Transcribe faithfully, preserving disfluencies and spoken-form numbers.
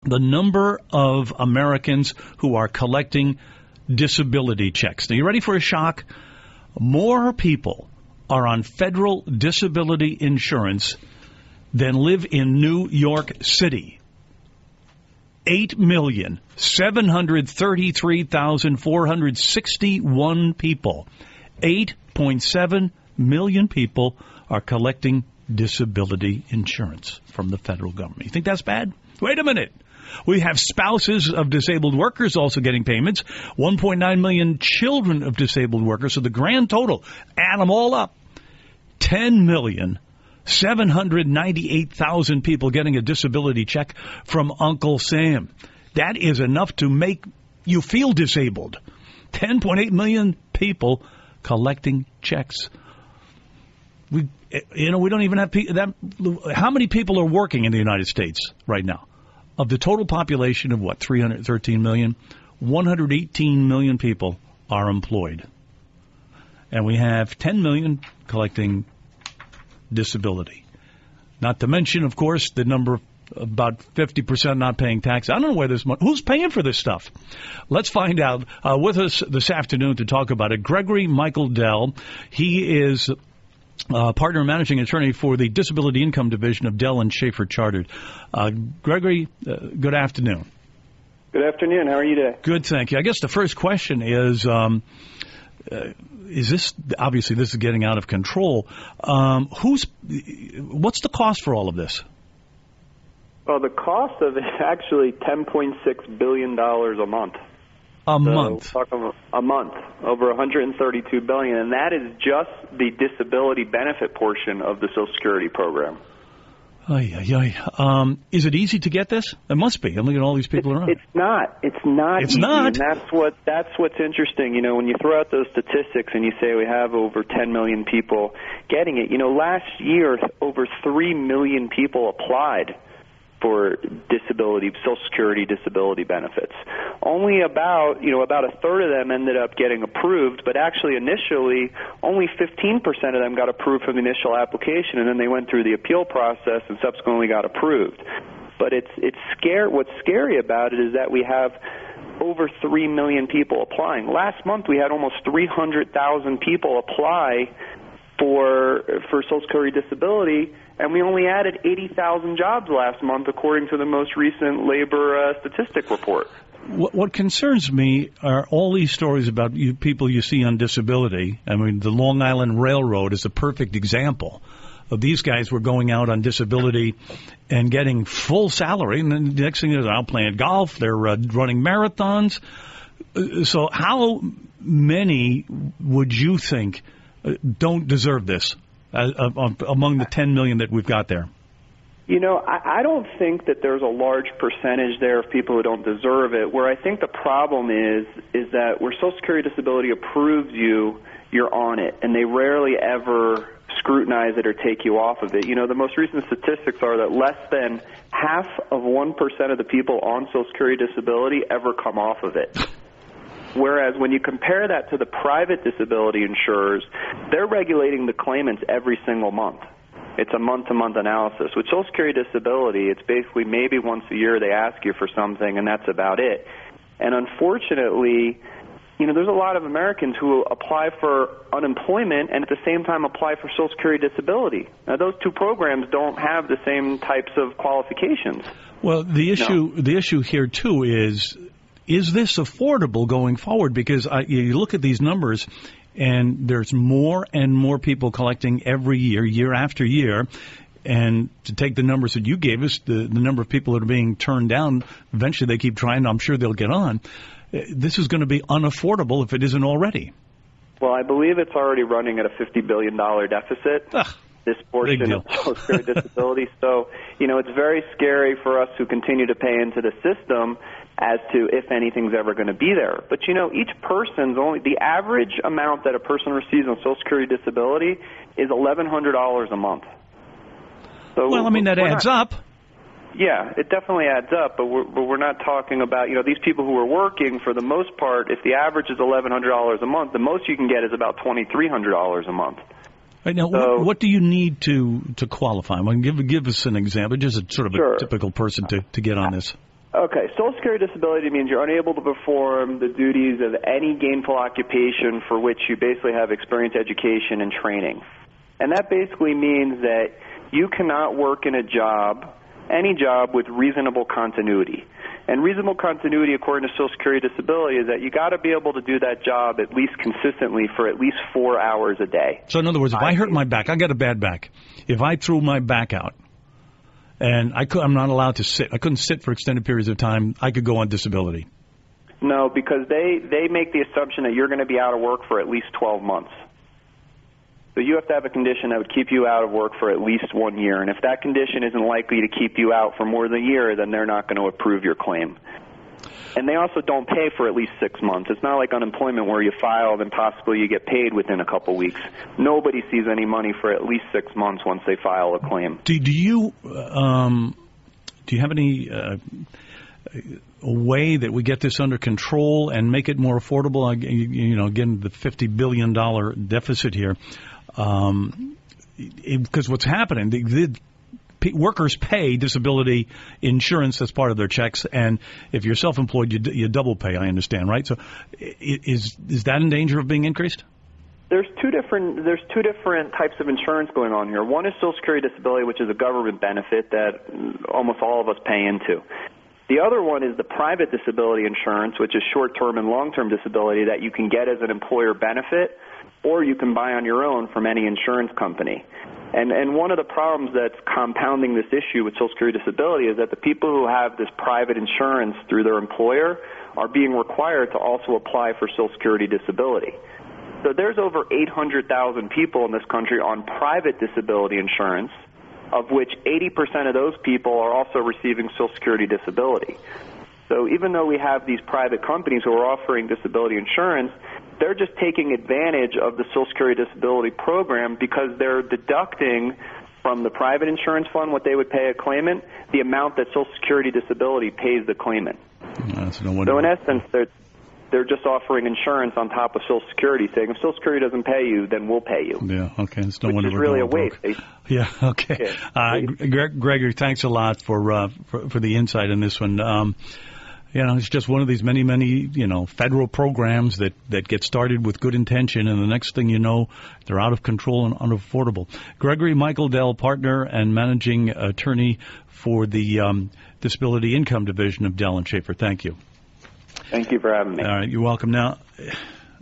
the number of Americans who are collecting disability checks. Now, you ready for a shock? More people are on federal disability insurance than live in New York City. eight million, seven hundred thirty-three thousand, four hundred sixty-one people. eight point seven million people are collecting disability insurance from the federal government. You think that's bad? Wait a minute. We have spouses of disabled workers also getting payments. one point nine million children of disabled workers. So the grand total, add them all up, ten million, seven hundred ninety-eight thousand people getting a disability check from Uncle Sam. That is enough to make you feel disabled. ten point eight million people collecting checks. We, you know, we don't even have pe- that. How many people are working in the United States right now? Of the total population of what, three hundred thirteen million, one hundred eighteen million people are employed. And we have ten million collecting disability. Not to mention, of course, the number of about fifty percent not paying tax. I don't know where this money, who's paying for this stuff? Let's find out. Uh, with us this afternoon to talk about it, Gregory Michael Dell. He is Uh, partner and managing attorney for the Disability Income Division of Dell and Schaefer Chartered. Uh, Gregory, uh, good afternoon. Good afternoon. How are you today? Good, thank you. I guess the first question is, um, uh, is this, obviously this is getting out of control. Um, who's, what's the cost for all of this? Well, the cost of it is actually ten point six billion dollars a month. A so month. A month, over one hundred thirty-two billion dollars, and that is just the disability benefit portion of the Social Security program. Ay, ay, ay. Um, is it easy to get this? It must be. I'm looking at all these people around. It's not. It's not. It's easy, not. And that's what. That's what's interesting. You know, when you throw out those statistics and you say we have over ten million people getting it. You know, last year over three million people applied for disability, Social Security disability benefits. Only about, you know, about a third of them ended up getting approved, but actually initially only fifteen percent of them got approved from the initial application, and then they went through the appeal process and subsequently got approved. But it's it's scare. What's scary about it is that we have over three million people applying. Last month we had almost three hundred thousand people apply for for Social Security disability, and we only added eighty thousand jobs last month, according to the most recent labor uh, statistic report. What, what concerns me are all these stories about you people you see on disability. I mean, the Long Island Railroad is a perfect example of these guys were going out on disability and getting full salary, and then the next thing is out playing golf, they're uh, running marathons. So how many would you think don't deserve this uh, uh, among the ten million that we've got there? You know, I, I don't think that there's a large percentage there of people who don't deserve it. Where I think the problem is, is that where Social Security disability approves you, you're on it, and they rarely ever scrutinize it or take you off of it. You know, the most recent statistics are that less than half of one percent of the people on Social Security disability ever come off of it. Whereas when you compare that to the private disability insurers, they're regulating the claimants every single month. It's a month-to-month analysis. With Social Security disability, it's basically maybe once a year they ask you for something, and that's about it. And unfortunately, you know, there's a lot of Americans who apply for unemployment and at the same time apply for Social Security disability. Now, those two programs don't have the same types of qualifications. Well, the issue, no. the issue here, too, is... Is this affordable going forward? Because I, you look at these numbers, and there's more and more people collecting every year, year after year. And to take the numbers that you gave us, the, the number of people that are being turned down, eventually they keep trying. I'm sure they'll get on. This is going to be unaffordable if it isn't already. Well, I believe it's already running at a fifty billion dollars deficit. Ugh. This portion of Social Security disability. So, you know, it's very scary for us who continue to pay into the system as to if anything's ever going to be there. But, you know, each person's only, the average amount that a person receives on Social Security disability is eleven hundred dollars a month. So well, I mean, that adds not, up. Yeah, it definitely adds up, but we're, but we're not talking about, you know, these people who are working, for the most part, if the average is eleven hundred dollars a month, the most you can get is about twenty-three hundred dollars a month. Right now, so, what, what do you need to to qualify? I mean, give give us an example, just a sort of sure. a typical person to, to get on this. Okay, Social Security disability means you're unable to perform the duties of any gainful occupation for which you basically have experience, education, and training. And that basically means that you cannot work in a job, any job, with reasonable continuity. And reasonable continuity, according to Social Security disability, is that you got to be able to do that job at least consistently for at least four hours a day. So in other words, if I hurt my back, I got a bad back. If I threw my back out, and I could, I'm not allowed to sit. I couldn't sit for extended periods of time. I could go on disability. No, because they, they make the assumption that you're going to be out of work for at least twelve months. So you have to have a condition that would keep you out of work for at least one year. And if that condition isn't likely to keep you out for more than a year, then they're not going to approve your claim. And they also don't pay for at least six months. It's not like unemployment where you file and possibly you get paid within a couple weeks. Nobody sees any money for at least six months once they file a claim. Do, do you um, do you have any uh, way that we get this under control and make it more affordable? You know, again, the fifty billion dollars deficit here. Um, because what's happening, the, the workers pay disability insurance as part of their checks, and if you're self-employed, you, you double pay, I understand, right? So is is that in danger of being increased? There's two different there's two different types of insurance going on here. One is Social Security disability, which is a government benefit that almost all of us pay into. The other one is the private disability insurance, which is short-term and long-term disability that you can get as an employer benefit, or you can buy on your own from any insurance company. And and one of the problems that's compounding this issue with Social Security disability is that the people who have this private insurance through their employer are being required to also apply for Social Security disability. So there's over eight hundred thousand people in this country on private disability insurance, of which eighty percent of those people are also receiving Social Security disability. So even though we have these private companies who are offering disability insurance, they're just taking advantage of the Social Security disability program because they're deducting from the private insurance fund what they would pay a claimant, the amount that Social Security disability pays the claimant. That's no wonder. So in essence, they're they're just offering insurance on top of Social Security, saying if Social Security doesn't pay you, then we'll pay you. Yeah, okay. It's no which wonder is we're really a going waste. broke. Yeah, okay. Yeah. Uh, Greg, Gregory, thanks a lot for, uh, for for the insight in this one. Um, you know, it's just one of these many, many, you know, federal programs that, that get started with good intention, and the next thing you know, they're out of control and unaffordable. Gregory Michael Dell, partner and managing attorney for the um, Disability Income Division of Dell and Schaefer. Thank you. Thank you for having me. All right, you're welcome. Now,